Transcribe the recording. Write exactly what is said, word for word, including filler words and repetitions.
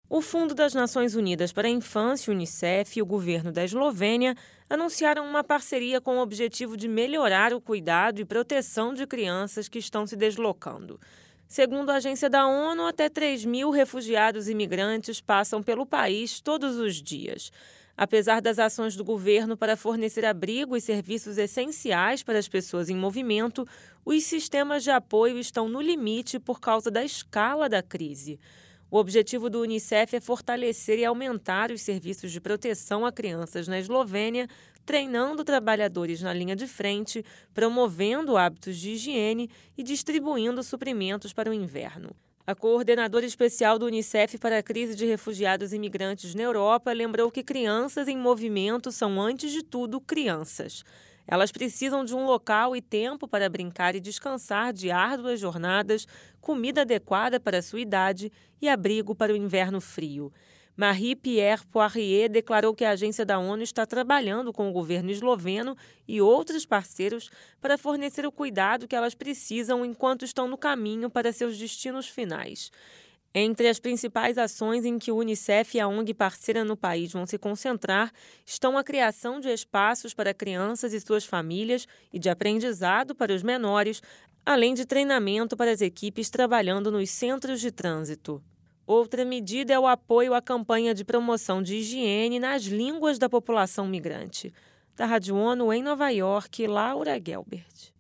O Fundo das Nações Unidas para a Infância, Unicef, e o governo da Eslovênia anunciaram uma parceria com o objetivo de melhorar o cuidado e proteção de crianças que estão se deslocando. Segundo a agência da ONU, até três mil refugiados e imigrantes passam pelo país todos os dias. Apesar das ações do governo para fornecer abrigo e serviços essenciais para as pessoas em movimento, os sistemas de apoio estão no limite por causa da escala da crise. O objetivo do Unicef é fortalecer e aumentar os serviços de proteção a crianças na Eslovênia, treinando trabalhadores na linha de frente, promovendo hábitos de higiene e distribuindo suprimentos para o inverno. A coordenadora especial do Unicef para a crise de refugiados e imigrantes na Europa lembrou que crianças em movimento são, antes de tudo, crianças. Elas precisam de um local e tempo para brincar e descansar de árduas jornadas, comida adequada para a sua idade e abrigo para o inverno frio. Marie-Pierre Poirier declarou que a agência da ONU está trabalhando com o governo esloveno e outros parceiros para fornecer o cuidado que elas precisam enquanto estão no caminho para seus destinos finais. Entre as principais ações em que o Unicef e a ONG parceira no país vão se concentrar estão a criação de espaços para crianças e suas famílias e de aprendizado para os menores, além de treinamento para as equipes trabalhando nos centros de trânsito. Outra medida é o apoio à campanha de promoção de higiene nas línguas da população migrante. Da Rádio ONU em Nova York, Laura Gelbert.